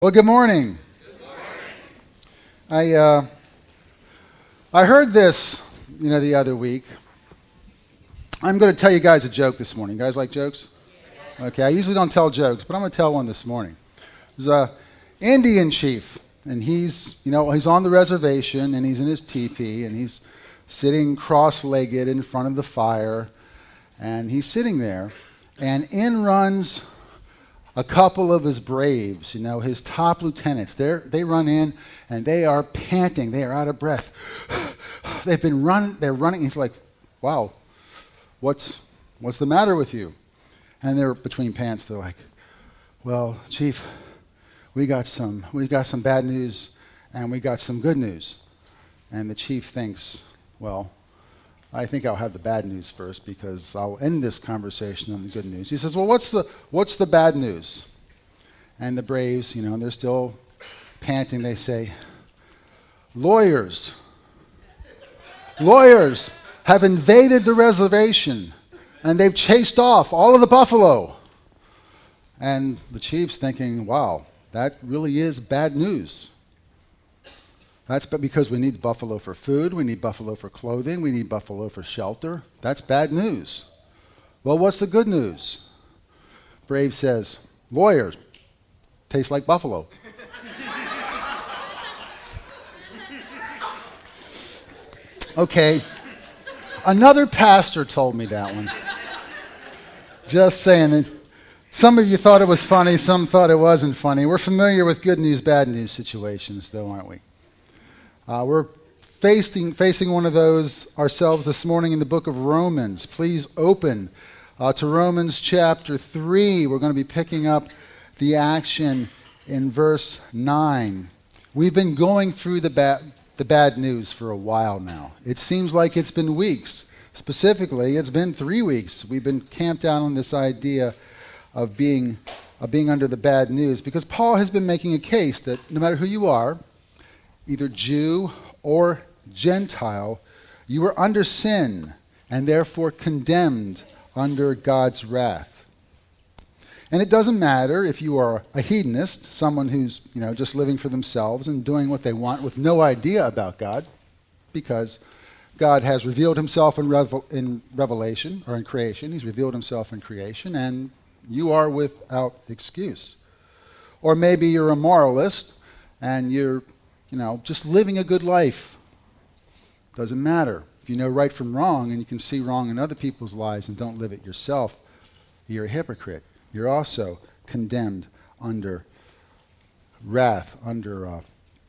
Well, good morning. I heard this, the other week. I'm going to tell you guys a joke this morning. You guys like jokes? Okay, I usually don't tell jokes, but I'm going to tell one this morning. There's an Indian chief, and he's on the reservation, and he's in his teepee, and he's sitting cross-legged in front of the fire, and he's sitting there, and in runs a couple of his braves, his top lieutenants. They run in, and they are panting. They are out of breath. They're running. He's like, wow, what's the matter with you? And they're between pants. They're like, well, Chief, we got some bad news, and we got some good news. And the chief thinks, well, I think I'll have the bad news first because I'll end this conversation on the good news. He says, well, what's the bad news? And the braves, they're still panting. They say, lawyers have invaded the reservation, and they've chased off all of the buffalo. And the chief's thinking, wow, that really is bad news. That's because we need buffalo for food, we need buffalo for clothing, we need buffalo for shelter. That's bad news. Well, what's the good news? Brave says, lawyers taste like buffalo. Okay, another pastor told me that one. Just saying it. Some of you thought it was funny, some thought it wasn't funny. We're familiar with good news, bad news situations, though, aren't we? We're facing one of those ourselves this morning in the book of Romans. Please open to Romans chapter 3. We're going to be picking up the action in verse 9. We've been going through the bad news for a while now. It seems like it's been weeks. Specifically, it's been 3 weeks. We've been camped out on this idea of being under the bad news because Paul has been making a case that no matter who you are, either Jew or Gentile, you are under sin and therefore condemned under God's wrath. And it doesn't matter if you are a hedonist, someone who's just living for themselves and doing what they want with no idea about God, because God has revealed himself in revelation or in creation. He's revealed himself in creation, and you are without excuse. Or maybe you're a moralist and you're just living a good life. Doesn't matter. If you know right from wrong and you can see wrong in other people's lives and don't live it yourself, you're a hypocrite. You're also condemned under wrath, under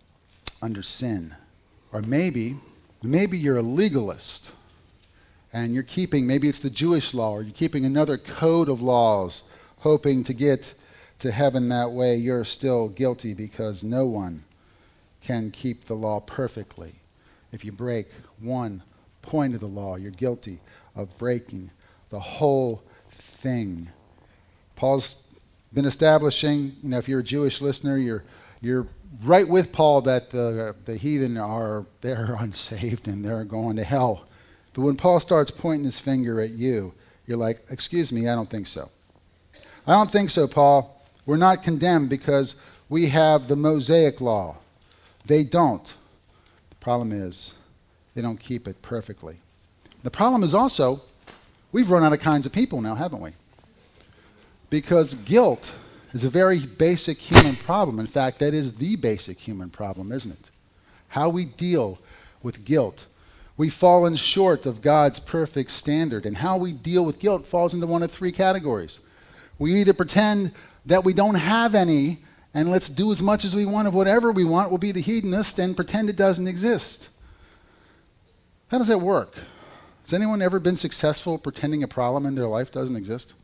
sin. Or maybe you're a legalist and you're keeping, maybe it's the Jewish law, or you're keeping another code of laws, hoping to get to heaven that way. You're still guilty because no one can keep the law perfectly. If you break one point of the law, you're guilty of breaking the whole thing. Paul's been establishing, if you're a Jewish listener, you're right with Paul that the heathen they're unsaved and they're going to hell. But when Paul starts pointing his finger at you, you're like, excuse me, I don't think so. I don't think so, Paul. We're not condemned because we have the Mosaic law. They don't. The problem is they don't keep it perfectly. The problem is also we've run out of kinds of people now, haven't we? Because guilt is a very basic human problem. In fact, that is the basic human problem, isn't it? How we deal with guilt. We've fallen short of God's perfect standard, and how we deal with guilt falls into one of three categories. We either pretend that we don't have any, and let's do as much as we want of whatever we want. We'll be the hedonist and pretend it doesn't exist. How does that work? Has anyone ever been successful pretending a problem in their life doesn't exist?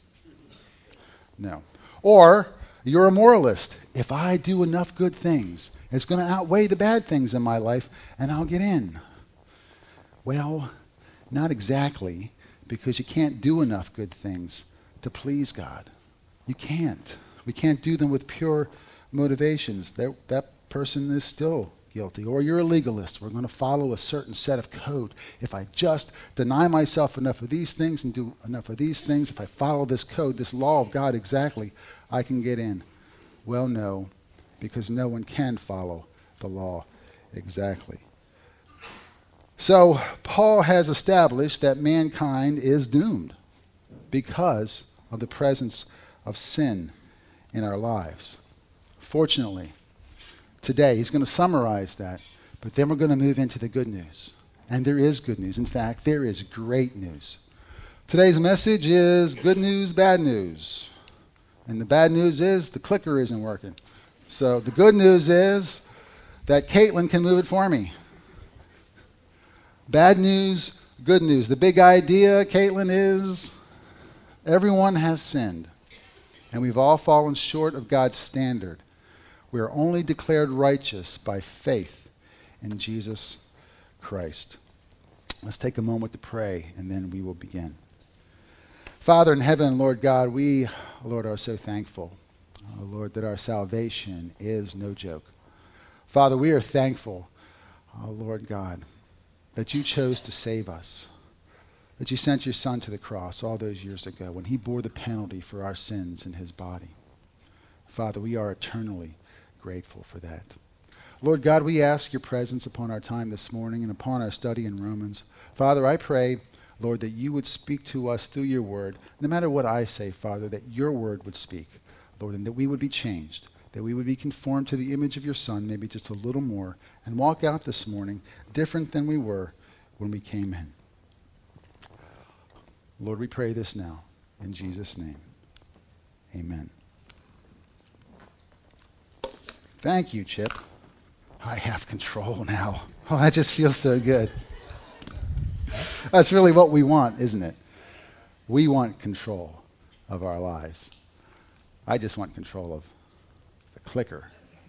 No. Or you're a moralist. If I do enough good things, it's going to outweigh the bad things in my life, and I'll get in. Well, not exactly, because you can't do enough good things to please God. You can't. We can't do them with pure motivations. That person is still guilty. Or you're a legalist. We're going to follow a certain set of code. If I just deny myself enough of these things and do enough of these things, if I follow this code, this law of God exactly, I can get in. Well, no. because no one can follow the law exactly. So Paul has established that mankind is doomed because of the presence of sin in our lives. Fortunately, today he's going to summarize that, but then we're going to move into the good news. And there is good news. In fact, there is great news. Today's message is good news, bad news. And the bad news is the clicker isn't working. So the good news is that Caitlin can move it for me. Bad news, good news. The big idea, Caitlin, is everyone has sinned. And we've all fallen short of God's standard. We are only declared righteous by faith in Jesus Christ. Let's take a moment to pray, and then we will begin. Father in heaven, Lord God, we, Lord, are so thankful, Lord, that our salvation is no joke. Father, we are thankful, Lord God, that you chose to save us, that you sent your Son to the cross all those years ago when he bore the penalty for our sins in his body. Father, we are eternally grateful for that. Lord God, we ask your presence upon our time this morning and upon our study in Romans. Father, I pray, Lord, that you would speak to us through your word. No matter what I say, Father, that your word would speak, Lord, and that we would be changed, that we would be conformed to the image of your Son, maybe just a little more, and walk out this morning different than we were when we came in. Lord, we pray this now in Jesus' name. Amen. Thank you, Chip. I have control now. Oh, that just feels so good. That's really what we want, isn't it? We want control of our lives. I just want control of the clicker.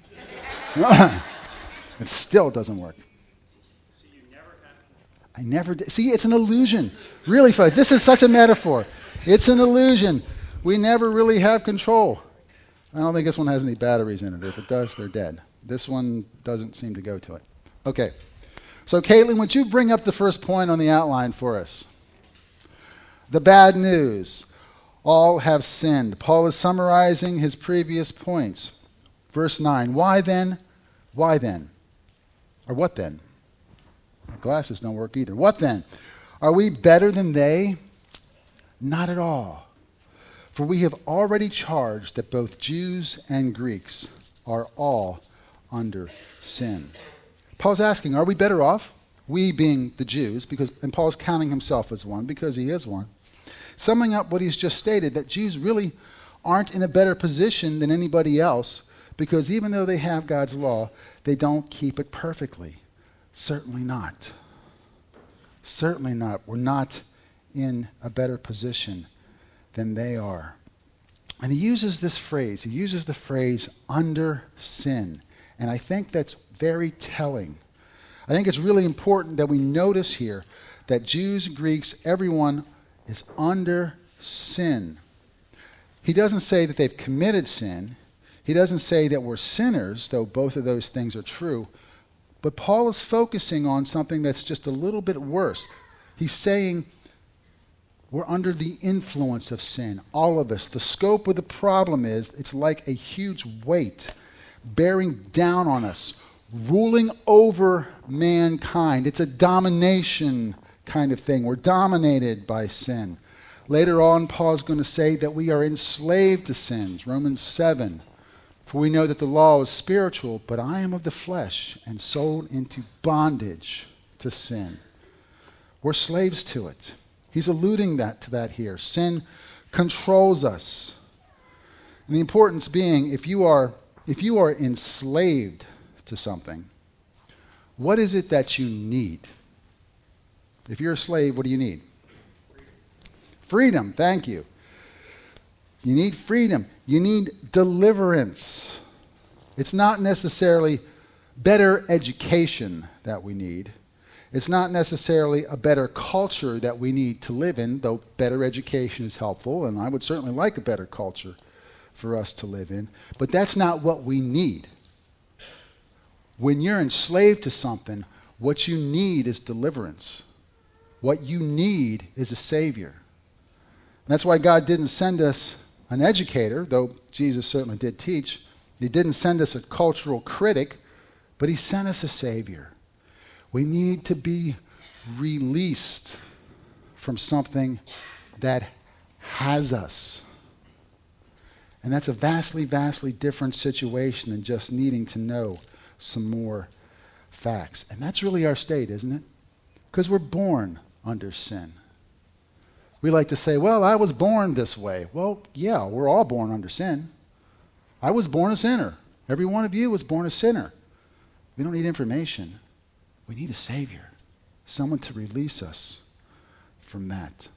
It still doesn't work. So you never have I never did. See, it's an illusion. Really, folks, this is such a metaphor. It's an illusion. We never really have control. I don't think this one has any batteries in it. If it does, they're dead. This one doesn't seem to go to it. Okay. So, Caitlin, would you bring up the first point on the outline for us? The bad news. All have sinned. Paul is summarizing his previous points. Verse 9. Why then? Why then? Or what then? My glasses don't work either. What then? Are we better than they? Not at all. For we have already charged that both Jews and Greeks are all under sin. Paul's asking, are we better off? We being the Jews, and Paul's counting himself as one because he is one. Summing up what he's just stated, that Jews really aren't in a better position than anybody else because even though they have God's law, they don't keep it perfectly. Certainly not. Certainly not. We're not in a better position than they are. And he uses this phrase. He uses the phrase under sin. And I think that's very telling. I think it's really important that we notice here that Jews, Greeks, everyone is under sin. He doesn't say that they've committed sin. He doesn't say that we're sinners, though both of those things are true. But Paul is focusing on something that's just a little bit worse. He's saying we're under the influence of sin, all of us. The scope of the problem is it's like a huge weight bearing down on us, ruling over mankind. It's a domination kind of thing. We're dominated by sin. Later on, Paul's going to say that we are enslaved to sins. Romans 7. For we know that the law is spiritual, but I am of the flesh and sold into bondage to sin. We're slaves to it. He's alluding to that here. Sin controls us. And the importance being, if you are enslaved to something, what is it that you need? If you're a slave, what do you need? Freedom, thank you. You need freedom. You need deliverance. It's not necessarily better education that we need. It's not necessarily a better culture that we need to live in, though better education is helpful, and I would certainly like a better culture for us to live in. But that's not what we need. When you're enslaved to something, what you need is deliverance. What you need is a Savior. And that's why God didn't send us an educator, though Jesus certainly did teach. He didn't send us a cultural critic, but he sent us a Savior. We need to be released from something that has us. And that's a vastly, vastly different situation than just needing to know some more facts. And that's really our state, isn't it? Because we're born under sin. We like to say, well, I was born this way. Well, yeah, we're all born under sin. I was born a sinner. Every one of you was born a sinner. We don't need information. We need a Savior, someone to release us from that.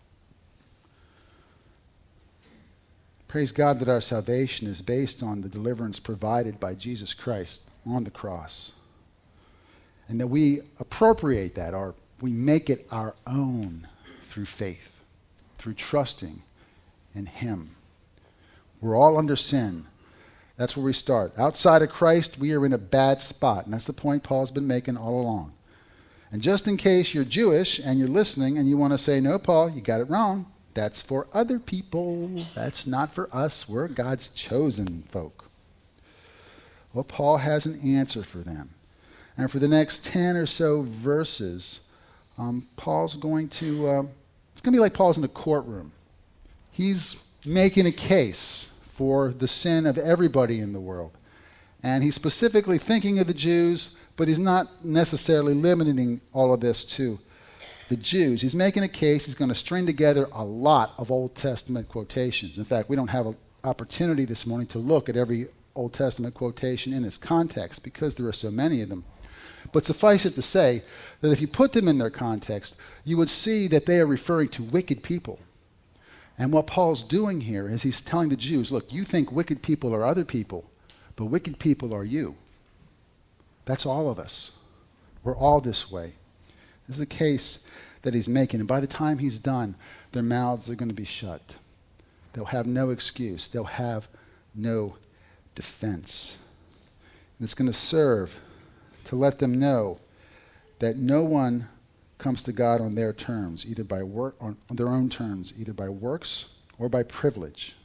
Praise God that our salvation is based on the deliverance provided by Jesus Christ on the cross. And that we appropriate that, or we make it our own through faith, through trusting in Him. We're all under sin. That's where we start. Outside of Christ, we are in a bad spot. And that's the point Paul's been making all along. And just in case you're Jewish and you're listening and you want to say, no, Paul, you got it wrong. That's for other people. That's not for us. We're God's chosen folk. Well, Paul has an answer for them. And for the next 10 or so verses, Paul's going to, it's going to be like Paul's in a courtroom. He's making a case for the sin of everybody in the world. And he's specifically thinking of the Jews, but he's not necessarily limiting all of this to the Jews. He's making a case. He's going to string together a lot of Old Testament quotations. In fact, we don't have an opportunity this morning to look at every Old Testament quotation in its context because there are so many of them. But suffice it to say that if you put them in their context, you would see that they are referring to wicked people. And what Paul's doing here is he's telling the Jews, look, you think wicked people are other people, but wicked people are you. That's all of us. We're all this way. This is a case that he's making. And by the time he's done, their mouths are going to be shut. They'll have no excuse. They'll have no defense. And it's going to serve to let them know that no one comes to God on their terms, either by work, on their own terms, either by works or by privilege.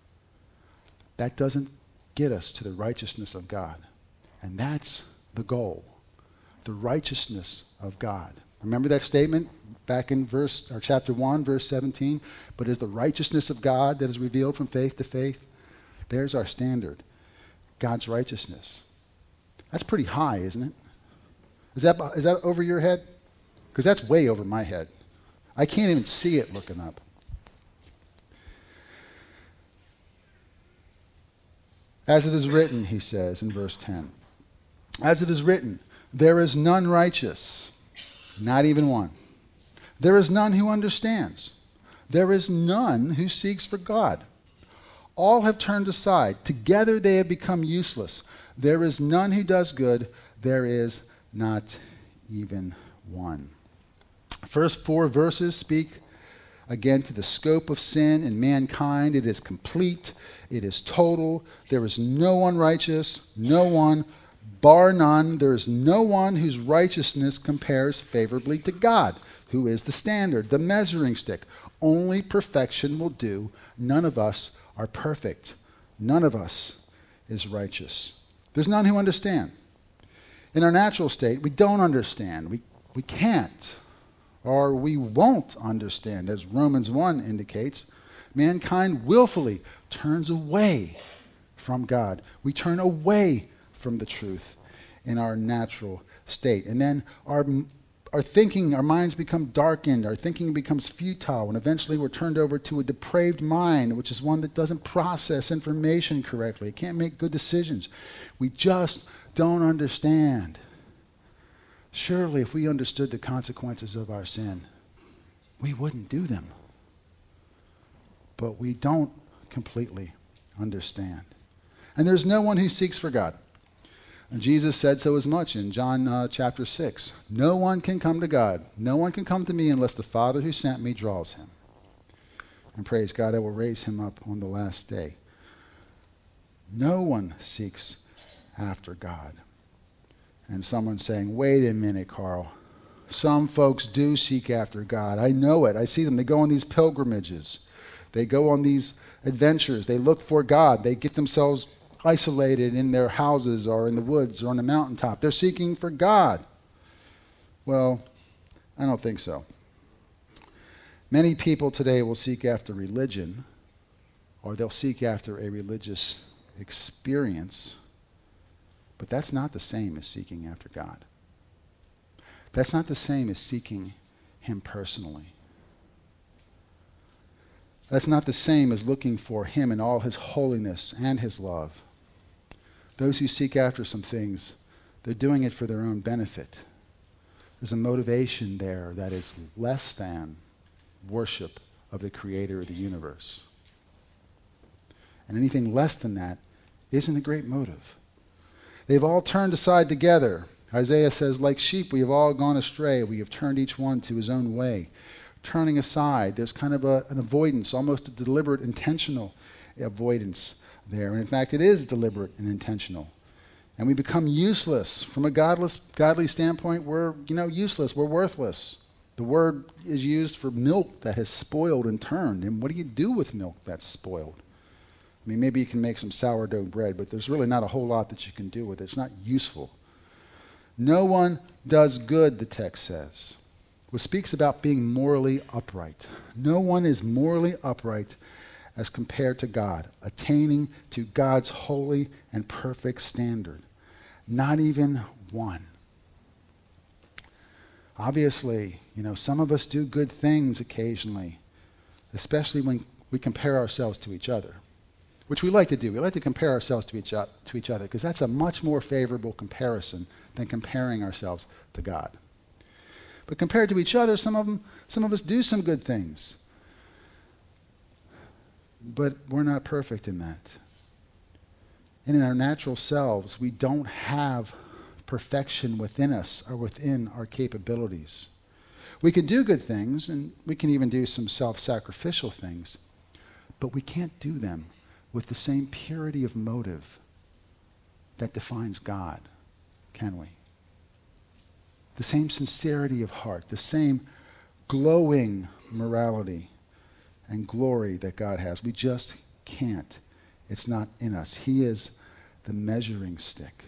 That doesn't get us to the righteousness of God. And that's the goal, the righteousness of God. Remember that statement back in chapter 1, verse 17? But is the righteousness of God that is revealed from faith to faith? There's our standard, God's righteousness. That's pretty high, isn't it? Is that over your head? Because that's way over my head. I can't even see it looking up. As it is written, he says in verse 10, as it is written, there is none righteous, not even one. There is none who understands. There is none who seeks for God. All have turned aside. Together they have become useless. There is none who does good. There is not even one. First 4 verses speak again to the scope of sin in mankind. It is complete. It is total. There is no one righteous, no one, bar none. There is no one whose righteousness compares favorably to God, who is the standard, the measuring stick. Only perfection will do. None of us are perfect. None of us is righteous. There's none who understand. In our natural state, we don't understand. We can't. Or we won't understand, as Romans 1 indicates. Mankind willfully turns away from God. We turn away from the truth in our natural state. And then our thinking, our minds become darkened, our thinking becomes futile, and eventually we're turned over to a depraved mind, which is one that doesn't process information correctly. It can't make good decisions. We just don't understand. Surely, if we understood the consequences of our sin, we wouldn't do them. But we don't completely understand. And there's no one who seeks for God. And Jesus said so as much in John chapter 6. No one can come to God. No one can come to me unless the Father who sent me draws him. And praise God, I will raise him up on the last day. No one seeks after God. And someone saying, wait a minute, Carl. Some folks do seek after God. I know it. I see them. They go on these pilgrimages. They go on these adventures. They look for God. They get themselves isolated in their houses or in the woods or on the mountaintop. They're seeking for God. Well, I don't think so. Many people today will seek after religion, or they'll seek after a religious experience, but that's not the same as seeking after God. That's not the same as seeking Him personally. That's not the same as looking for Him in all His holiness and His love. Those who seek after some things, they're doing it for their own benefit. There's a motivation there that is less than worship of the Creator of the universe. And anything less than that isn't a great motive. They've all turned aside together. Isaiah says, like sheep, we have all gone astray. We have turned each one to his own way. Turning aside, there's kind of an avoidance, almost a deliberate, intentional avoidance there. And in fact, it is deliberate and intentional. And we become useless. From a godly standpoint, we're useless. We're worthless. The word is used for milk that has spoiled and turned. And what do you do with milk that's spoiled? I mean, maybe you can make some sourdough bread, but there's really not a whole lot that you can do with it. It's not useful. No one does good, the text says, which speaks about being morally upright. No one is morally upright as compared to God, attaining to God's holy and perfect standard. Not even one. Obviously, some of us do good things occasionally, especially when we compare ourselves to each other, which we like to do. We like to compare ourselves to each other because that's a much more favorable comparison than comparing ourselves to God. But compared to each other, some of us do some good things. But we're not perfect in that. And in our natural selves, we don't have perfection within us or within our capabilities. We can do good things, and we can even do some self-sacrificial things, but we can't do them with the same purity of motive that defines God, can we? The same sincerity of heart, the same glowing morality and glory that God has. We just can't. It's not in us. He is the measuring stick.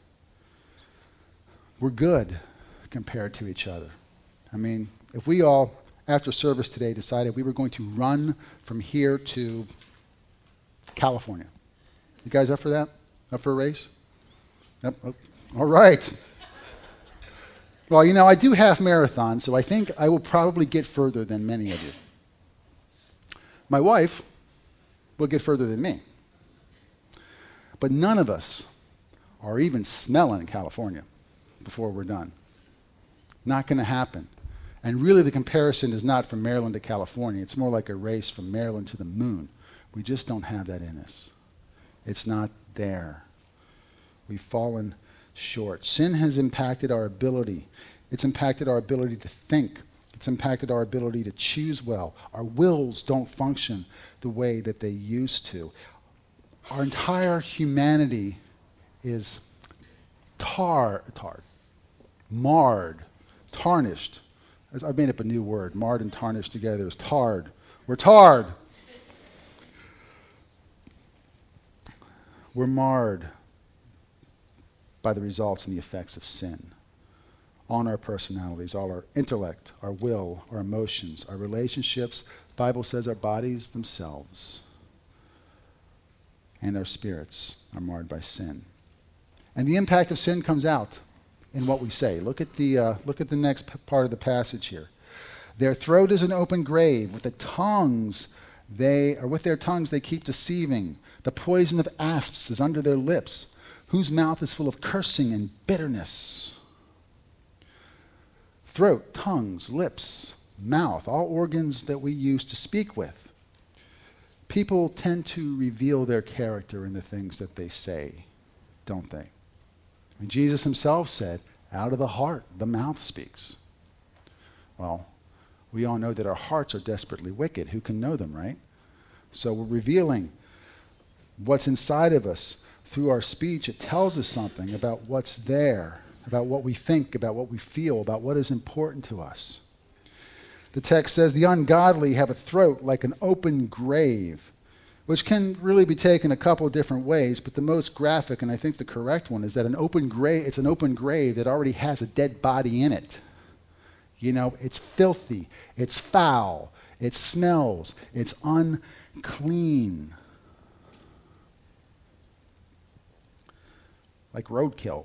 We're good compared to each other. I mean, if we all, after service today, decided we were going to run from here to California. You guys up for that? Up for a race? Yep. All right. Well, I do half marathons, so I think I will probably get further than many of you. My wife will get further than me. But none of us are even smelling California before we're done. Not going to happen. And really the comparison is not from Maryland to California. It's more like a race from Maryland to the moon. We just don't have that in us. It's not there. We've fallen short. Sin has impacted our ability. It's impacted our ability to think. It's impacted our ability to choose well. Our wills don't function the way that they used to. Our entire humanity is marred, tarnished. I've made up a new word. Marred and tarnished together is tarred. We're tarred. We're marred by the results and the effects of sin on our personalities, all our intellect, our will, our emotions, our relationships. The Bible says our bodies themselves and our spirits are marred by sin. And the impact of sin comes out in what we say. Look at the next part of the passage here. Their throat is an open grave. With their tongues they keep deceiving. The poison of asps is under their lips, whose mouth is full of cursing and bitterness. Throat, tongues, lips, mouth, all organs that we use to speak with. People tend to reveal their character in the things that they say, don't they? And Jesus himself said, out of the heart, the mouth speaks. Well, we all know that our hearts are desperately wicked. Who can know them, right? So we're revealing what's inside of us through our speech. It tells us something about what's there, about what we think, about what we feel, about what is important to us. The text says, the ungodly have a throat like an open grave, which can really be taken a couple of different ways, but the most graphic, and I think the correct one, is that it's an open grave that already has a dead body in it. You know, it's filthy, it's foul, it smells, it's unclean. Like roadkill.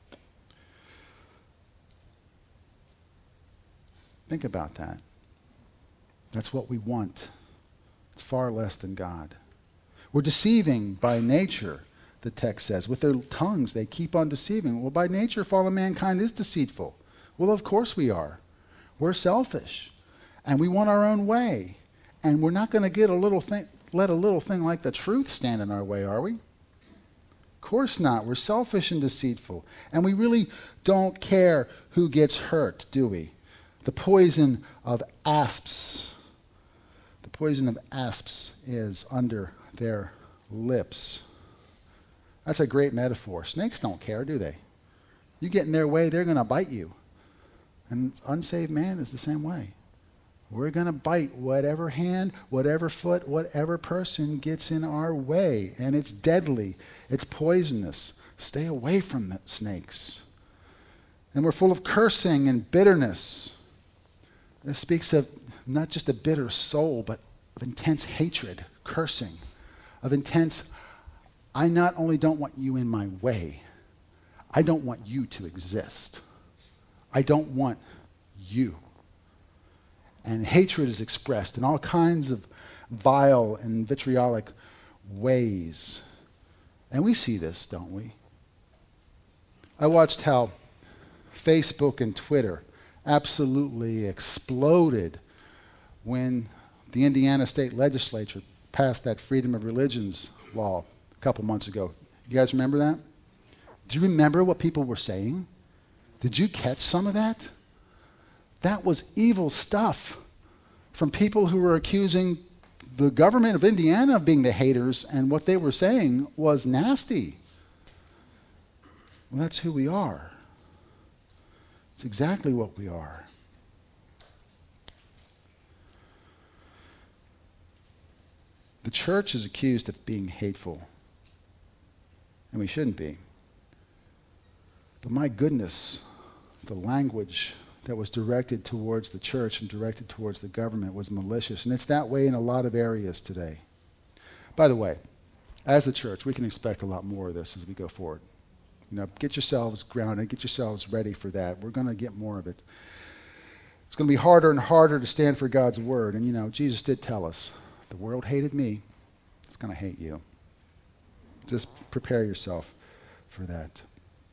Think about that. That's what we want. It's far less than God. We're deceiving by nature, the text says. With their tongues, they keep on deceiving. Well, by nature, fallen mankind is deceitful. Well, of course we are. We're selfish, and we want our own way. And we're not going to let a little thing like the truth stand in our way, are we? Of course not. We're selfish and deceitful. And we really don't care who gets hurt, do we? The poison of asps. The poison of asps is under their lips. That's a great metaphor. Snakes don't care, do they? You get in their way, they're going to bite you. And unsaved man is the same way. We're going to bite whatever hand, whatever foot, whatever person gets in our way. And it's deadly. It's poisonous. Stay away from the snakes. And we're full of cursing and bitterness. This speaks of not just a bitter soul, but of intense hatred, cursing, of intense, I not only don't want you in my way, I don't want you to exist. I don't want you. And hatred is expressed in all kinds of vile and vitriolic ways. And we see this, don't we? I watched how Facebook and Twitter absolutely exploded when the Indiana State Legislature passed that freedom of religions law a couple months ago. You guys remember that? Do you remember what people were saying? Did you catch some of that? That was evil stuff from people who were accusing the government of Indiana of being the haters, and what they were saying was nasty. Well, that's who we are. It's exactly what we are. The church is accused of being hateful, and we shouldn't be. But my goodness, the language that was directed towards the church and directed towards the government was malicious. And it's that way in a lot of areas today. By the way, as the church, we can expect a lot more of this as we go forward. You know, get yourselves grounded, get yourselves ready for that. We're going to get more of it. It's going to be harder and harder to stand for God's word. And you know, Jesus did tell us, the world hated me, it's going to hate you. Just prepare yourself for that.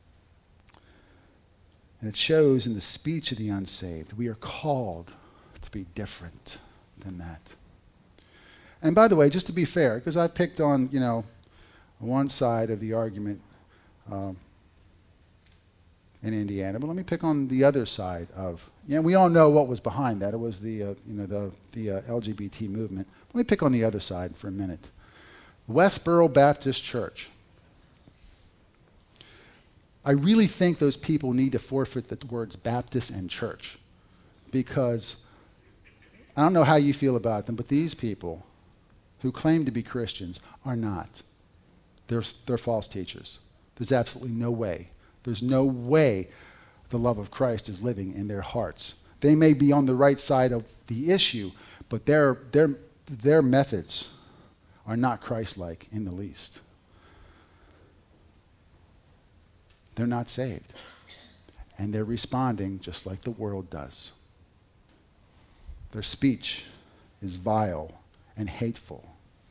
And it shows in the speech of the unsaved. We are called to be different than that. And by the way, just to be fair, because I've picked on, you know, one side of the argument in Indiana, but let me pick on the other side of, you know, we all know what was behind that. It was the LGBT movement. Let me pick on the other side for a minute. Westboro Baptist Church. I really think those people need to forfeit the words Baptist and church, because I don't know how you feel about them, but these people who claim to be Christians are not. They're false teachers. There's absolutely no way. There's no way the love of Christ is living in their hearts. They may be on the right side of the issue, but their methods are not Christ-like in the least. They're not saved. And they're responding just like the world does. Their speech is vile and hateful.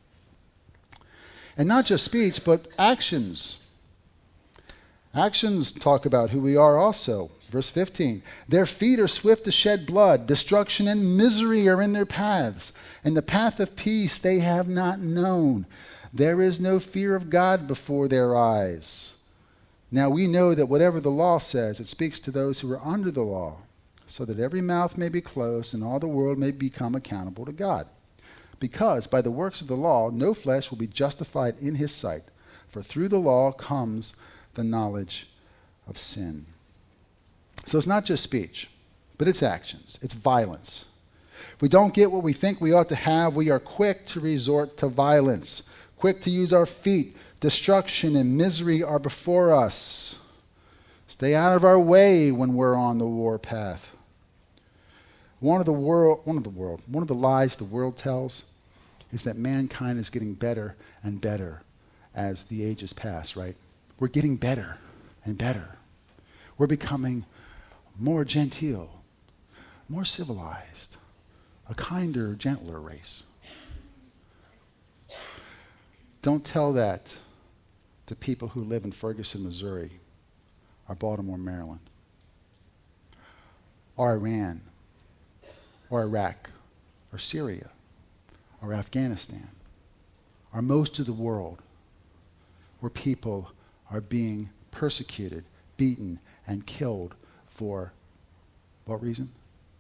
And not just speech, but actions. Actions talk about who we are also. Verse 15, their feet are swift to shed blood. Destruction and misery are in their paths. And the path of peace they have not known. There is no fear of God before their eyes. Now we know that whatever the law says, it speaks to those who are under the law, so that every mouth may be closed and all the world may become accountable to God. Because by the works of the law, no flesh will be justified in his sight, for through the law comes the knowledge of sin. So it's not just speech, but it's actions. It's violence. If we don't get what we think we ought to have, we are quick to resort to violence, quick to use our feet. Destruction and misery are before us. Stay out of our way when we're on the war path. One of the lies the world tells is that mankind is getting better and better as the ages pass, right? We're getting better and better. We're becoming more genteel, more civilized, a kinder, gentler race. Don't tell that to people who live in Ferguson, Missouri, or Baltimore, Maryland, or Iran, or Iraq, or Syria, or Afghanistan, or most of the world where people are being persecuted, beaten, and killed for what reason?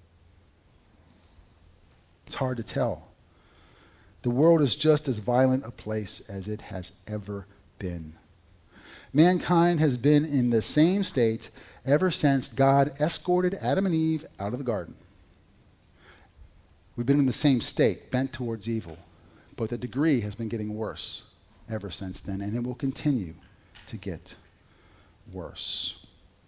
It's hard to tell. The world is just as violent a place as it has ever been. Mankind has been in the same state ever since God escorted Adam and Eve out of the garden. We've been in the same state, bent towards evil, but the degree has been getting worse ever since then, and it will continue to get worse.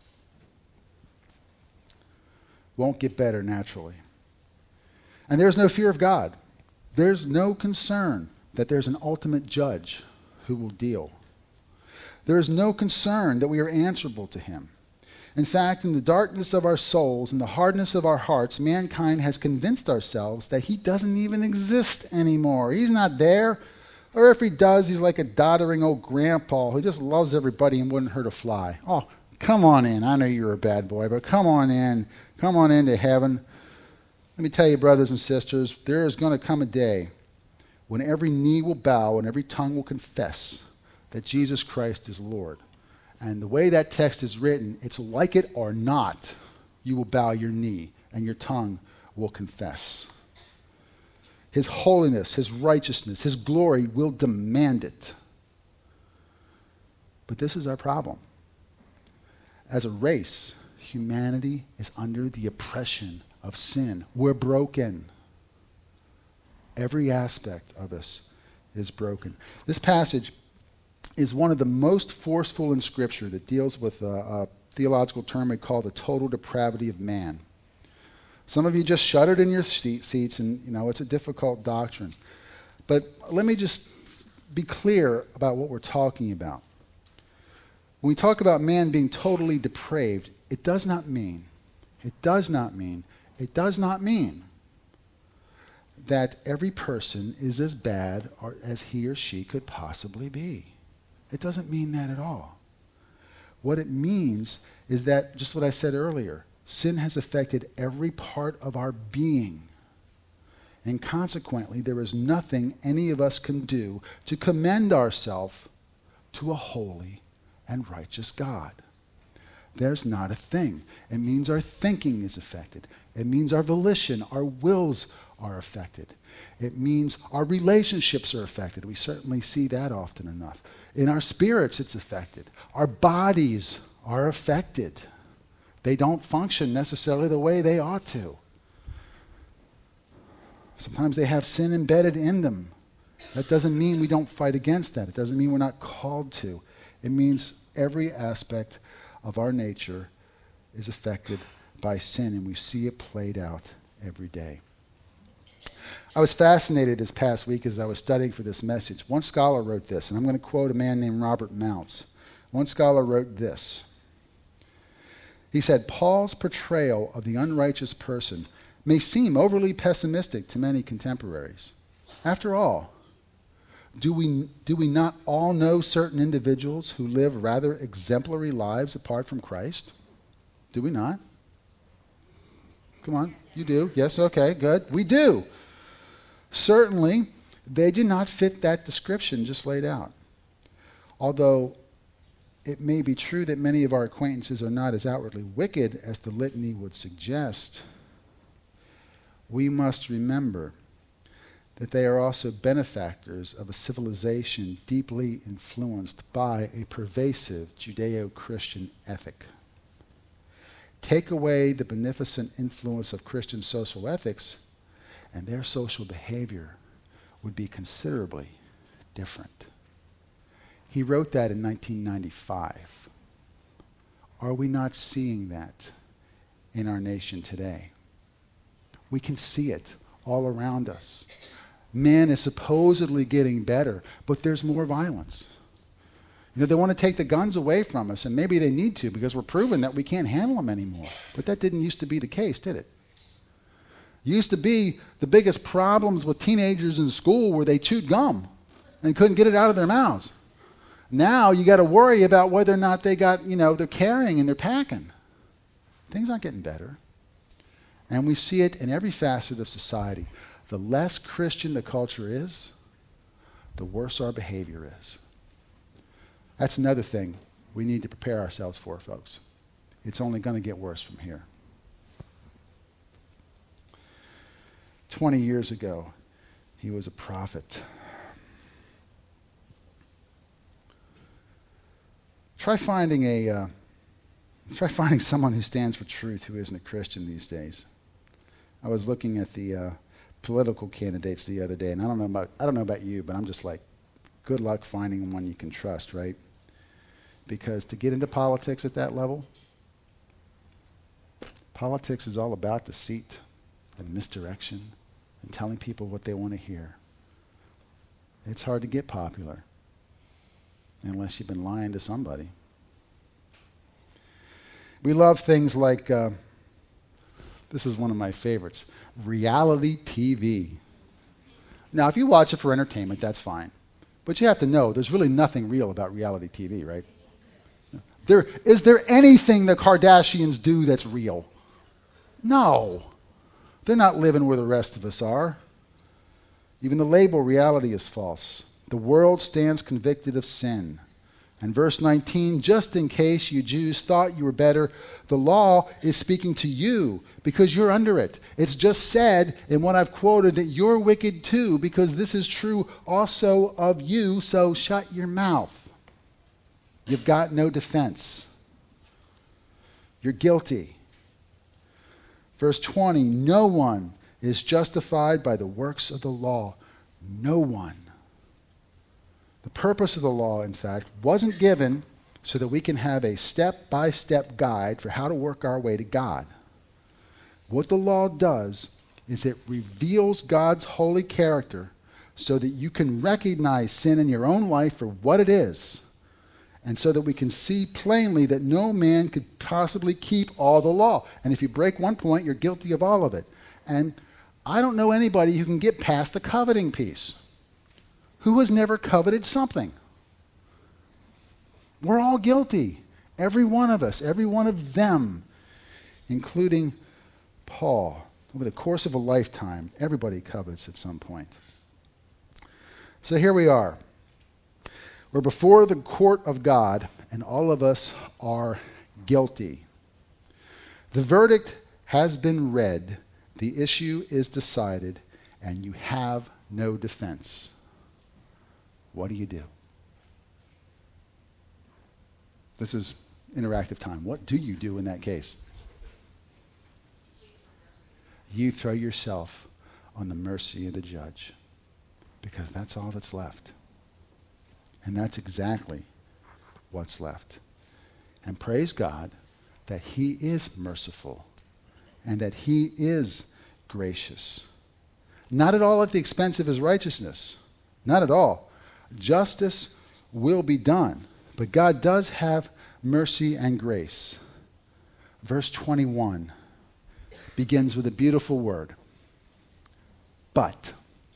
Won't get better naturally. And there's no fear of God. There's no concern that there's an ultimate judge who will deal. There is no concern that we are answerable to him. In fact, in the darkness of our souls and the hardness of our hearts, mankind has convinced ourselves that he doesn't even exist anymore. He's not there. Or if he does, he's like a doddering old grandpa who just loves everybody and wouldn't hurt a fly. Oh, come on in. I know you're a bad boy, but come on in. Come on into heaven. Let me tell you, brothers and sisters, there is going to come a day when every knee will bow and every tongue will confess that Jesus Christ is Lord. And the way that text is written, it's like it or not, you will bow your knee and your tongue will confess. His holiness, his righteousness, his glory will demand it. But this is our problem. As a race, humanity is under the oppression of sin. We're broken. Every aspect of us is broken. This passage is one of the most forceful in Scripture that deals with a theological term we call the total depravity of man. Some of you just shuddered in your seats, and it's a difficult doctrine. But let me just be clear about what we're talking about. When we talk about man being totally depraved, it does not mean that every person is as bad as he or she could possibly be. It doesn't mean that at all. What it means is that, just what I said earlier, sin has affected every part of our being. And consequently, there is nothing any of us can do to commend ourselves to a holy and righteous God. There's not a thing. It means our thinking is affected. It means our volition, our wills are affected. It means our relationships are affected. We certainly see that often enough. In our spirits, it's affected. Our bodies are affected. They don't function necessarily the way they ought to. Sometimes they have sin embedded in them. That doesn't mean we don't fight against that. It doesn't mean we're not called to. It means every aspect of our nature is affected by sin, and we see it played out every day. I was fascinated this past week as I was studying for this message. One scholar wrote this, and I'm going to quote a man named Robert Mounce. One scholar wrote this. He said, Paul's portrayal of the unrighteous person may seem overly pessimistic to many contemporaries. After all, do we not all know certain individuals who live rather exemplary lives apart from Christ? Do we not? Come on, you do. Yes, okay, good. We do. Certainly, they do not fit that description just laid out. Although it may be true that many of our acquaintances are not as outwardly wicked as the litany would suggest, we must remember that they are also benefactors of a civilization deeply influenced by a pervasive Judeo-Christian ethic. Take away the beneficent influence of Christian social ethics, and their social behavior would be considerably different. He wrote that in 1995. Are we not seeing that in our nation today? We can see it all around us. Man is supposedly getting better, but there's more violence. You know, they want to take the guns away from us, and maybe they need to because we're proving that we can't handle them anymore. But that didn't used to be the case, did it? Used to be the biggest problems with teenagers in school were they chewed gum and couldn't get it out of their mouths. Now you got to worry about whether or not they got, they're carrying and they're packing. Things aren't getting better. And we see it in every facet of society. The less Christian the culture is, the worse our behavior is. That's another thing we need to prepare ourselves for, folks. It's only going to get worse from here. 20 years ago, he was a prophet. Try finding someone who stands for truth who isn't a Christian these days. I was looking at the political candidates the other day, and I don't know about you, but I'm just like, good luck finding one you can trust, right? Because to get into politics at that level, politics is all about deceit and misdirection and telling people what they want to hear. It's hard to get popular unless you've been lying to somebody. We love things like, this is one of my favorites, reality TV. Now, if you watch it for entertainment, that's fine. But you have to know there's really nothing real about reality TV, right? Is there anything the Kardashians do that's real? No. They're not living where the rest of us are. Even the label reality is false. The world stands convicted of sin. And verse 19, just in case you Jews thought you were better, the law is speaking to you because you're under it. It's just said in what I've quoted that you're wicked too because this is true also of you, so shut your mouth. You've got no defense. You're guilty. Verse 20, no one is justified by the works of the law. No one. The purpose of the law, in fact, wasn't given so that we can have a step-by-step guide for how to work our way to God. What the law does is it reveals God's holy character so that you can recognize sin in your own life for what it is, and so that we can see plainly that no man could possibly keep all the law. And if you break one point, you're guilty of all of it. And I don't know anybody who can get past the coveting piece. Who has never coveted something? We're all guilty. Every one of us, every one of them, including Paul. Over the course of a lifetime, everybody covets at some point. So here we are. We're before the court of God, and all of us are guilty. The verdict has been read, the issue is decided, and you have no defense. What do you do? This is interactive time. What do you do in that case? You throw yourself on the mercy of the judge, because that's all that's left. And that's exactly what's left. And praise God that he is merciful and that he is gracious. Not at all at the expense of his righteousness. Not at all. Justice will be done. But God does have mercy and grace. Verse 21 begins with a beautiful word. But.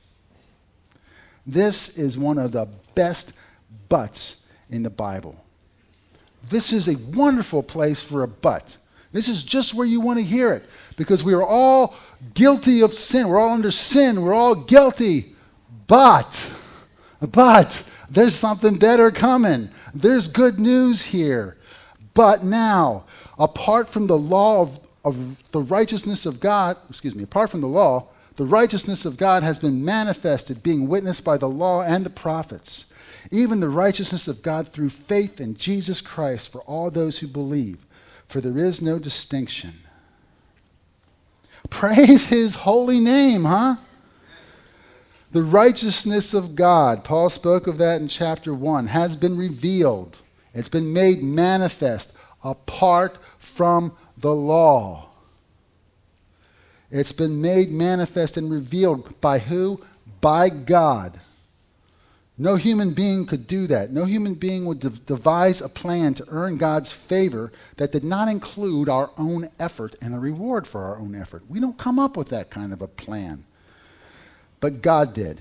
This is one of the best buts in the Bible. This is a wonderful place for a but. This is just where you want to hear it, because we are all guilty of sin. We're all under sin. We're all guilty. But there's something better coming. There's good news here. But now, apart from the law of the righteousness of God, apart from the law, the righteousness of God has been manifested, being witnessed by the law and the prophets, even the righteousness of God through faith in Jesus Christ for all those who believe, for there is no distinction. Praise his holy name, huh? The righteousness of God, Paul spoke of that in chapter 1, has been revealed. It's been made manifest apart from the law. It's been made manifest and revealed by who? By God. No human being could do that. No human being would devise a plan to earn God's favor that did not include our own effort and a reward for our own effort. We don't come up with that kind of a plan. But God did.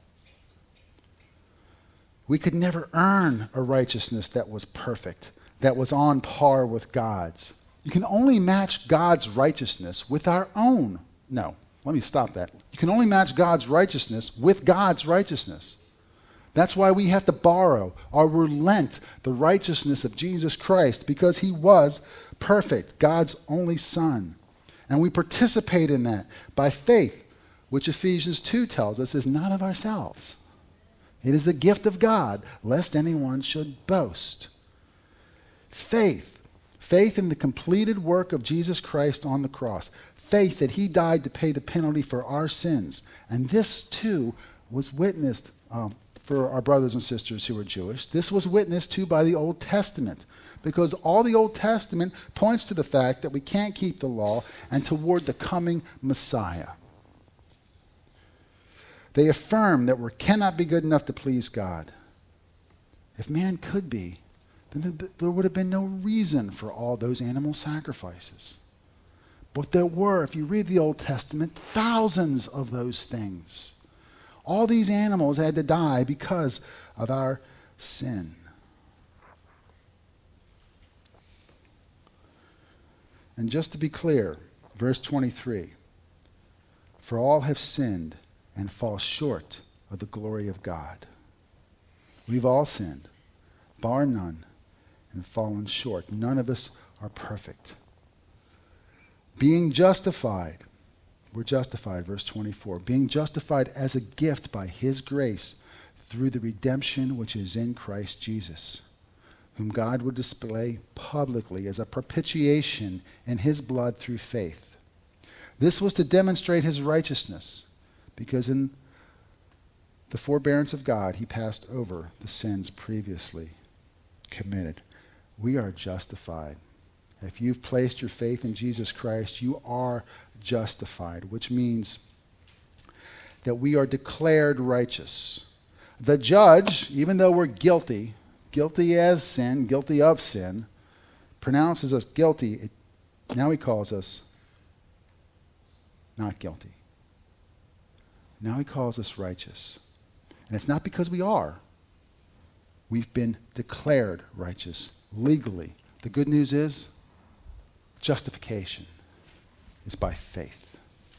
We could never earn a righteousness that was perfect, that was on par with God's. You can only match God's righteousness with our own. No, let me stop that. You can only match God's righteousness with God's righteousness. That's why we have to borrow or relent the righteousness of Jesus Christ, because he was perfect, God's only Son. And we participate in that by faith, which Ephesians 2 tells us is not of ourselves. It is the gift of God, lest anyone should boast. Faith in the completed work of Jesus Christ on the cross. Faith that he died to pay the penalty for our sins. And this too was witnessed for our brothers and sisters who are Jewish. This was witnessed to by the Old Testament, because all the Old Testament points to the fact that we can't keep the law and toward the coming Messiah. They affirm that we cannot be good enough to please God. If man could be, then there would have been no reason for all those animal sacrifices. But there were, if you read the Old Testament, thousands of those things. All these animals had to die because of our sin. And just to be clear, verse 23, for all have sinned and fall short of the glory of God. We've all sinned, bar none, and fallen short. None of us are perfect. Being justified, we're justified, verse 24, being justified as a gift by his grace through the redemption which is in Christ Jesus, whom God would display publicly as a propitiation in his blood through faith. This was to demonstrate his righteousness, because in the forbearance of God, he passed over the sins previously committed. We are justified. If you've placed your faith in Jesus Christ, you are justified, which means that we are declared righteous. The judge, even though we're guilty as sin, guilty of sin, pronounces us guilty. Now he calls us not guilty. Now he calls us righteous. And it's not because we are. We've been declared righteous legally. The good news is justification is by faith.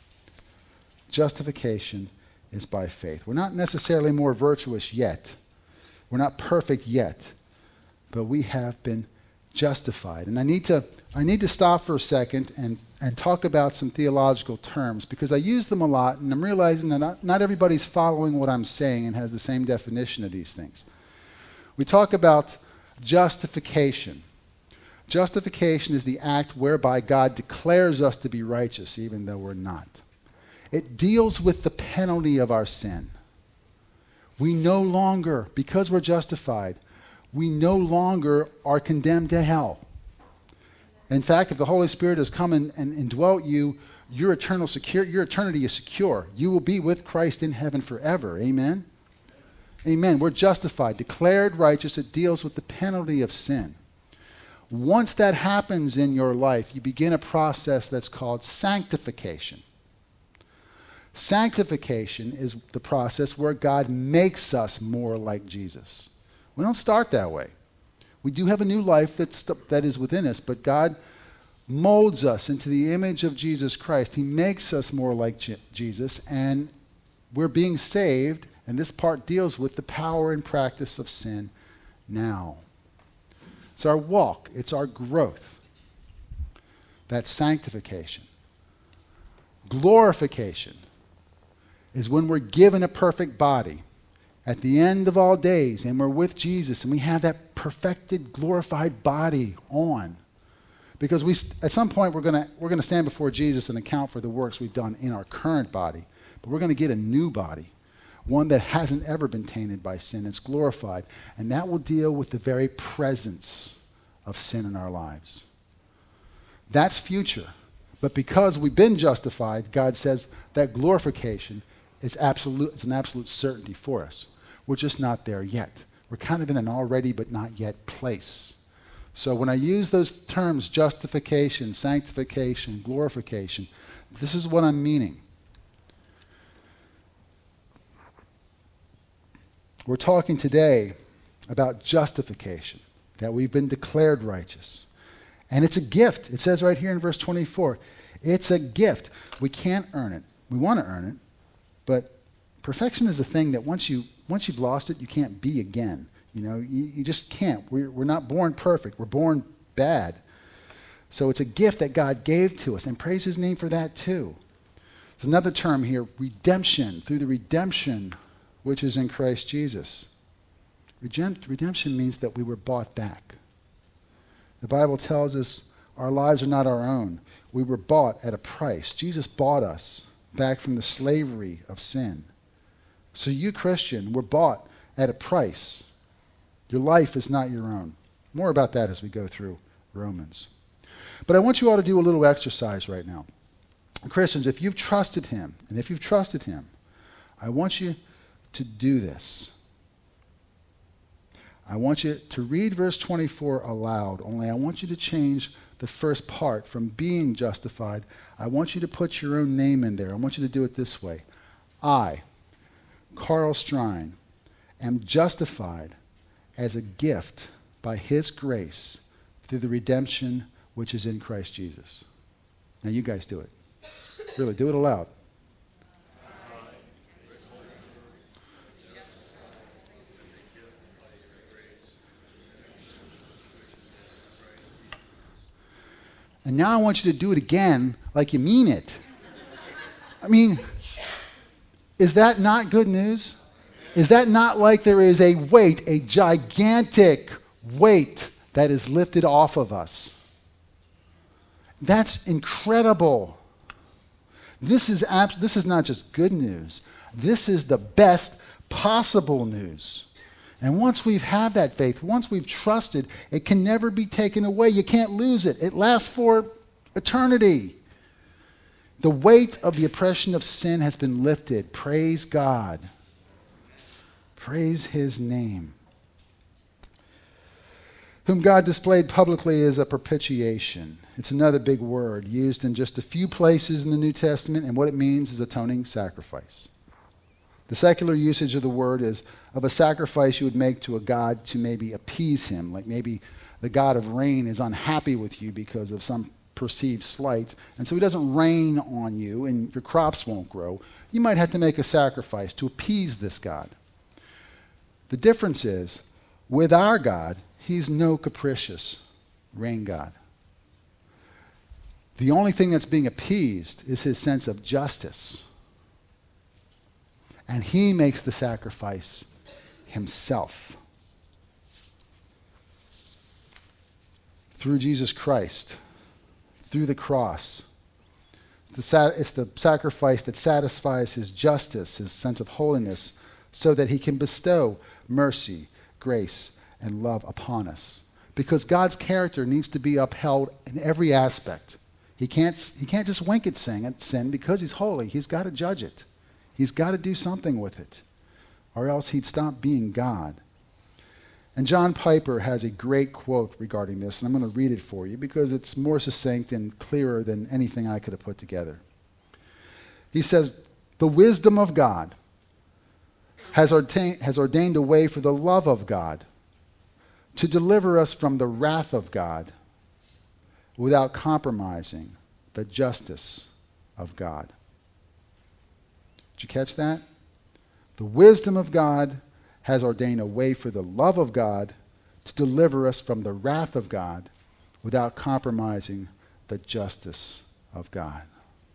Justification is by faith. We're not necessarily more virtuous yet. We're not perfect yet. But we have been justified. And I need to stop for a second and talk about some theological terms, because I use them a lot, and I'm realizing that not everybody's following what I'm saying and has the same definition of these things. We talk about justification. Justification is the act whereby God declares us to be righteous, even though we're not. It deals with the penalty of our sin. We no longer, because we're justified, we no longer are condemned to hell. In fact, if the Holy Spirit has come and indwelt you, your eternity is secure. You will be with Christ in heaven forever. Amen? Amen. We're justified, declared righteous. It deals with the penalty of sin. Once that happens in your life, you begin a process that's called sanctification. Sanctification is the process where God makes us more like Jesus. We don't start that way. We do have a new life that is within us, but God molds us into the image of Jesus Christ. He makes us more like Jesus, and we're being saved, and this part deals with the power and practice of sin now. It's our walk. It's our growth. That's sanctification. Glorification is when we're given a perfect body at the end of all days, and we're with Jesus, and we have that perfected, glorified body on. Because at some point we're going to stand before Jesus and account for the works we've done in our current body. But we're going to get a new body, one that hasn't ever been tainted by sin. It's glorified. And that will deal with the very presence of sin in our lives. That's future. But because we've been justified, God says that glorification is absolute. It's an absolute certainty for us. We're just not there yet. We're kind of in an already but not yet place. So when I use those terms, justification, sanctification, glorification, this is what I'm meaning. We're talking today about justification, that we've been declared righteous. And it's a gift. It says right here in verse 24, it's a gift. We can't earn it. We want to earn it, but perfection is a thing that once you've lost it, you can't be again. You just can't. We're not born perfect. We're born bad. So it's a gift that God gave to us, and praise his name for that too. There's another term here, redemption, through the redemption which is in Christ Jesus. Redemption means that we were bought back. The Bible tells us our lives are not our own. We were bought at a price. Jesus bought us back from the slavery of sin. So you, Christian, were bought at a price. Your life is not your own. More about that as we go through Romans. But I want you all to do a little exercise right now. Christians, if you've trusted him, I want you to do this. I want you to read verse 24 aloud, only I want you to change the first part from being justified. I want you to put your own name in there. I want you to do it this way. I, Carl Strine, am justified as a gift by his grace through the redemption which is in Christ Jesus. Now you guys do it. Really, do it aloud. And now I want you to do it again like you mean it. I mean, is that not good news? Is that not like there is a weight, a gigantic weight that is lifted off of us? That's incredible. This is not just good news. This is the best possible news. And once we've had that faith, once we've trusted, it can never be taken away. You can't lose it. It lasts for eternity. The weight of the oppression of sin has been lifted. Praise God. Praise his name. Whom God displayed publicly as a propitiation. It's another big word used in just a few places in the New Testament, and what it means is atoning sacrifice. The secular usage of the word is of a sacrifice you would make to a god to maybe appease him, like maybe the god of rain is unhappy with you because of some perceived slight, and so he doesn't rain on you and your crops won't grow. You might have to make a sacrifice to appease this god. The difference is, with our God, he's no capricious rain god. The only thing that's being appeased is his sense of justice. And he makes the sacrifice himself. Through Jesus Christ, through the cross. It's the sacrifice that satisfies his justice, his sense of holiness, so that he can bestow mercy, grace, and love upon us. Because God's character needs to be upheld in every aspect. He can't just wink at sin because he's holy. He's got to judge it. He's got to do something with it, or else he'd stop being God. And John Piper has a great quote regarding this, and I'm going to read it for you because it's more succinct and clearer than anything I could have put together. He says, "The wisdom of God has ordained a way for the love of God to deliver us from the wrath of God without compromising the justice of God." Did you catch that? The wisdom of God has ordained a way for the love of God to deliver us from the wrath of God without compromising the justice of God.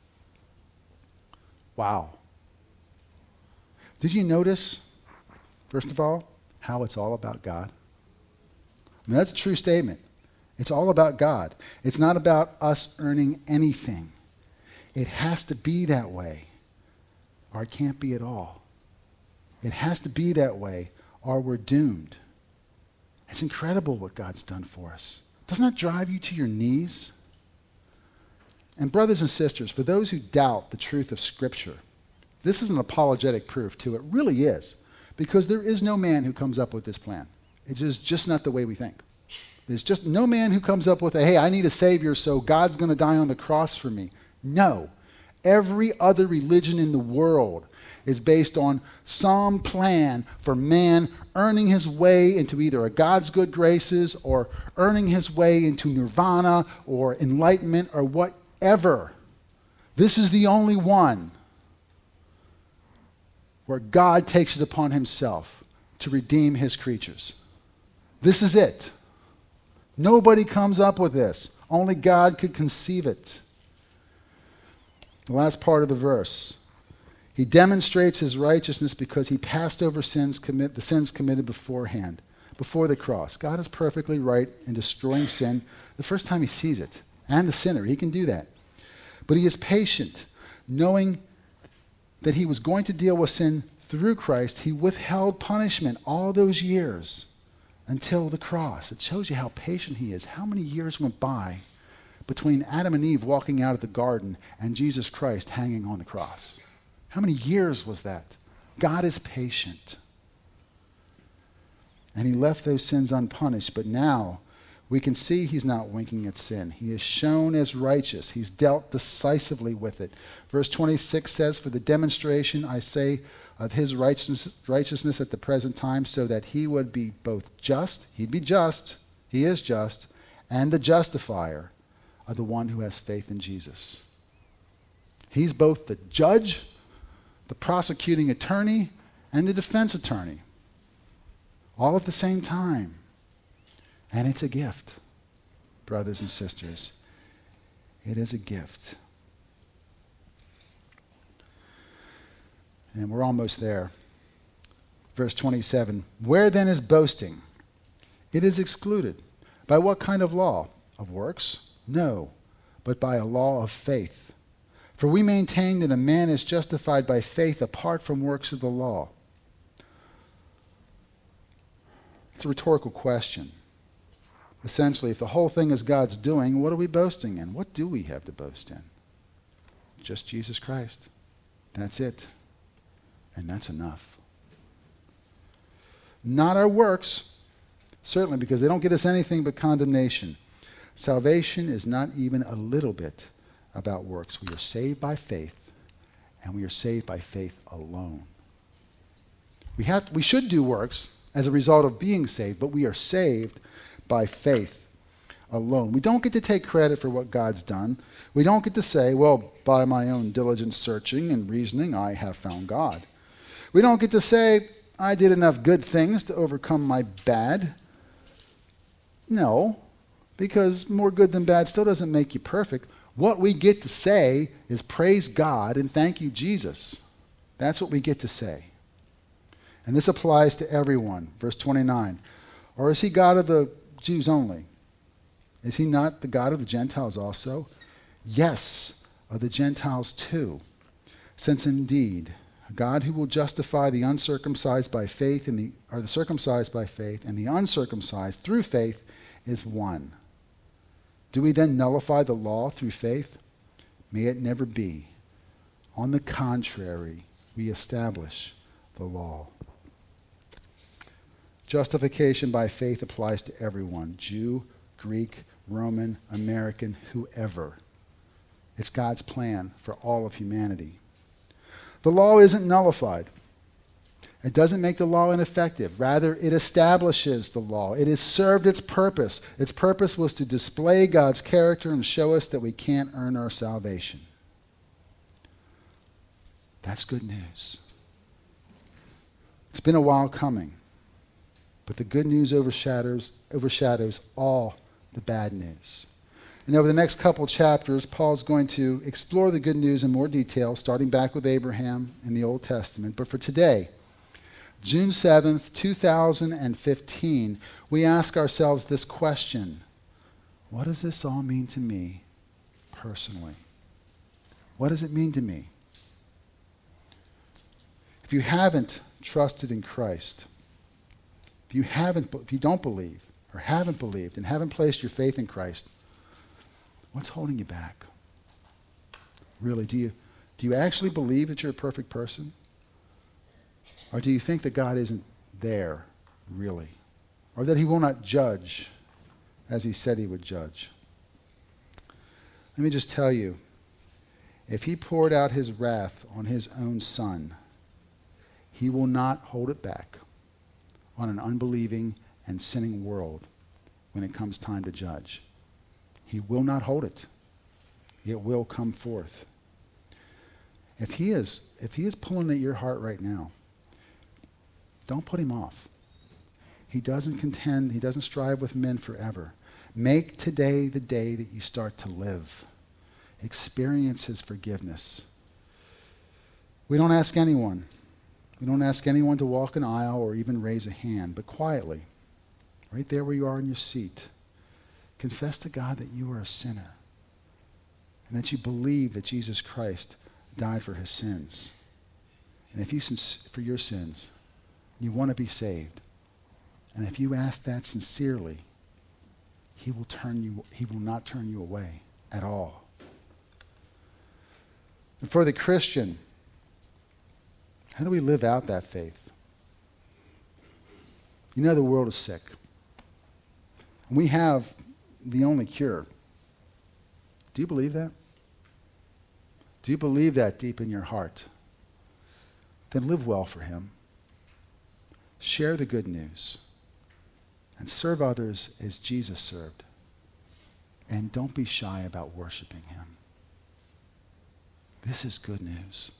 Wow. Did you notice, first of all, how it's all about God? I mean, that's a true statement. It's all about God. It's not about us earning anything. It has to be that way, or it can't be at all. It has to be that way, or we're doomed. It's incredible what God's done for us. Doesn't that drive you to your knees? And brothers and sisters, for those who doubt the truth of Scripture, this is an apologetic proof too. It really is. Because there is no man who comes up with this plan. It is just not the way we think. There's just no man who comes up with hey, I need a Savior, so God's going to die on the cross for me. No. Every other religion in the world is based on some plan for man earning his way into either a God's good graces or earning his way into nirvana or enlightenment or whatever. This is the only one where God takes it upon himself to redeem his creatures. This is it. Nobody comes up with this. Only God could conceive it. The last part of the verse. He demonstrates his righteousness because he passed over the sins committed beforehand, before the cross. God is perfectly right in destroying sin the first time he sees it. And the sinner, he can do that. But he is patient, knowing that he was going to deal with sin through Christ. He withheld punishment all those years until the cross. It shows you how patient he is. How many years went by between Adam and Eve walking out of the garden and Jesus Christ hanging on the cross? How many years was that? God is patient. And he left those sins unpunished, but now we can see he's not winking at sin. He is shown as righteous. He's dealt decisively with it. Verse 26 says, for the demonstration, I say, of his righteousness at the present time, so that he would be both just, he'd be just, he is just, and the justifier of the one who has faith in Jesus. He's both the judge, the prosecuting attorney, and the defense attorney, all at the same time. And it's a gift, brothers and sisters. It is a gift. And we're almost there. Verse 27, where then is boasting? It is excluded. By what kind of law? Of works? No, but by a law of faith. For we maintain that a man is justified by faith apart from works of the law. It's a rhetorical question. Essentially, if the whole thing is God's doing, what are we boasting in? What do we have to boast in? Just Jesus Christ. That's it. And that's enough. Not our works, certainly, because they don't get us anything but condemnation. Salvation is not even a little bit about works. We are saved by faith, and we are saved by faith alone. We should do works as a result of being saved, but we are saved by faith alone. We don't get to take credit for what God's done. We don't get to say, well, by my own diligent searching and reasoning, I have found God. We don't get to say, I did enough good things to overcome my bad. No, because more good than bad still doesn't make you perfect. What we get to say is praise God and thank you, Jesus. That's what we get to say. And this applies to everyone. Verse 29. Or is he God of the Jews only? Is he not the God of the Gentiles also? Yes, of the Gentiles too. Since indeed, God who will justify the uncircumcised by faith the circumcised by faith and the uncircumcised through faith is one. Do we then nullify the law through faith? May it never be. On the contrary, we establish the law. Justification by faith applies to everyone, Jew, Greek, Roman, American, whoever. It's God's plan for all of humanity. The law isn't nullified. It doesn't make the law ineffective. Rather, it establishes the law. It has served its purpose. Its purpose was to display God's character and show us that we can't earn our salvation. That's good news. It's been a while coming, but the good news overshadows all the bad news. And over the next couple chapters, Paul's going to explore the good news in more detail, starting back with Abraham in the Old Testament. But for today, June 7th, 2015, we ask ourselves this question. what does this all mean to me personally? What does it mean to me? If you haven't trusted in Christ, if you don't believe or haven't believed and haven't placed your faith in Christ, what's holding you back? Really, do you actually believe that you're a perfect person? Or do you think that God isn't there, really? Or that he will not judge as he said he would judge? Let me just tell you, if he poured out his wrath on his own son, he will not hold it back on an unbelieving and sinning world when it comes time to judge. He will not hold it. It will come forth. If he is pulling at your heart right now, don't put him off. He doesn't contend, he doesn't strive with men forever. Make today the day that you start to live. Experience his forgiveness. We don't ask anyone. We don't ask anyone to walk an aisle or even raise a hand, but quietly, right there where you are in your seat, confess to God that you are a sinner and that you believe that Jesus Christ died for his sins. And if you for your sins, you want to be saved, and if you ask that sincerely, he will not turn you away at all. And for the Christian, how do we live out that faith? You know the world is sick. And we have the only cure. Do you believe that? Do you believe that deep in your heart? Then live well for him. Share the good news. And serve others as Jesus served. And don't be shy about worshiping him. This is good news.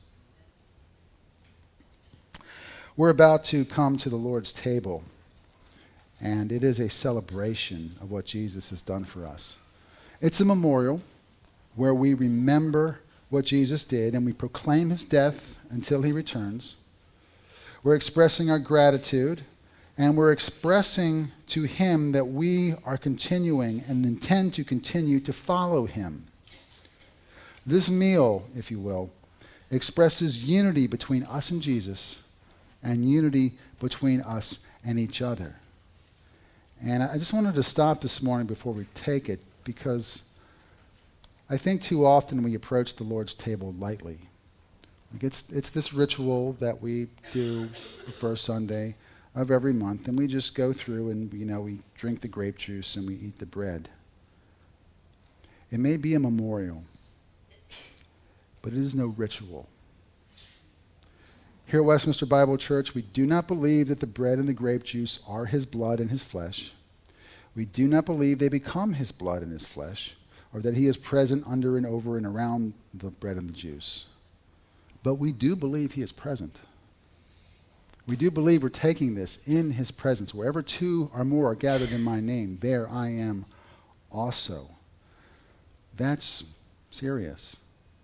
We're about to come to the Lord's table, and it is a celebration of what Jesus has done for us. It's a memorial where we remember what Jesus did and we proclaim his death until he returns. We're expressing our gratitude, and we're expressing to him that we are continuing and intend to continue to follow him. This meal, if you will, expresses unity between us and Jesus and unity between us and each other. And I just wanted to stop this morning before we take it, because I think too often we approach the Lord's table lightly. Like it's this ritual that we do the first Sunday of every month, and we just go through and we drink the grape juice and we eat the bread. It may be a memorial, but it is no ritual. Here at Westminster Bible Church, we do not believe that the bread and the grape juice are his blood and his flesh. We do not believe they become his blood and his flesh, or that he is present under and over and around the bread and the juice. But we do believe he is present. We do believe we're taking this in his presence. Wherever two or more are gathered in my name, there I am also. That's serious.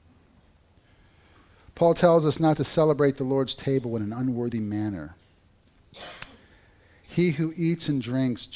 Paul tells us not to celebrate the Lord's table in an unworthy manner. He who eats and drinks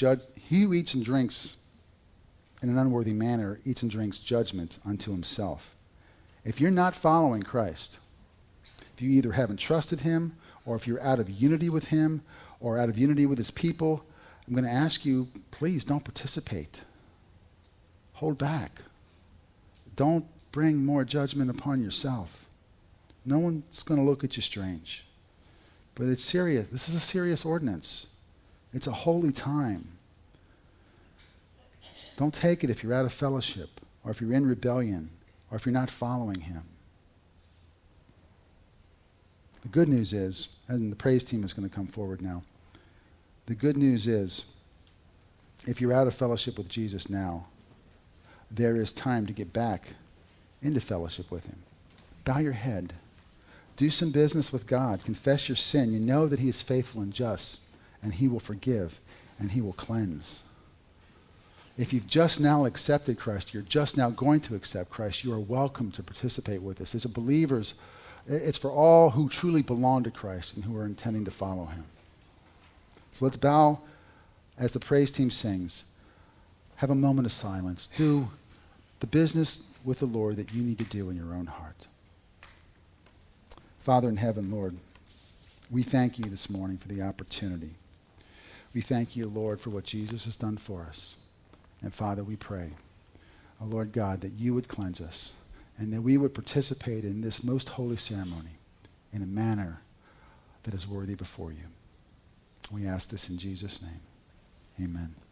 in an unworthy manner eats and drinks judgment unto himself. If you're not following Christ, if you either haven't trusted him, or if you're out of unity with him, or out of unity with his people, I'm going to ask you, please don't participate. Hold back. Don't bring more judgment upon yourself. No one's going to look at you strange. But it's serious. This is a serious ordinance. It's a holy time. Don't take it if you're out of fellowship, or if you're in rebellion, or if you're not following him. The good news is, and the praise team is going to come forward now, the good news is, if you're out of fellowship with Jesus now, there is time to get back into fellowship with him. Bow your head. Do some business with God. Confess your sin. You know that he is faithful and just, and he will forgive, and he will cleanse. If you've just now accepted Christ, you're just now going to accept Christ, you are welcome to participate with us. As a believers, it's for all who truly belong to Christ and who are intending to follow him. So let's bow as the praise team sings. have a moment of silence. Do the business with the Lord that you need to do in your own heart. Father in heaven, Lord, we thank you this morning for the opportunity. We thank you, Lord, for what Jesus has done for us. And Father, we pray, oh Lord God, that you would cleanse us and that we would participate in this most holy ceremony in a manner that is worthy before you. We ask this in Jesus' name. Amen.